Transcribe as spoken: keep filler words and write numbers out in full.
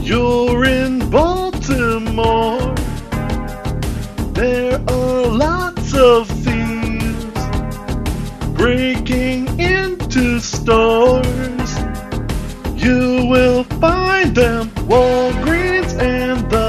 You're in Baltimore. There are lots of thieves breaking into stores. You will find them, Walgreens and the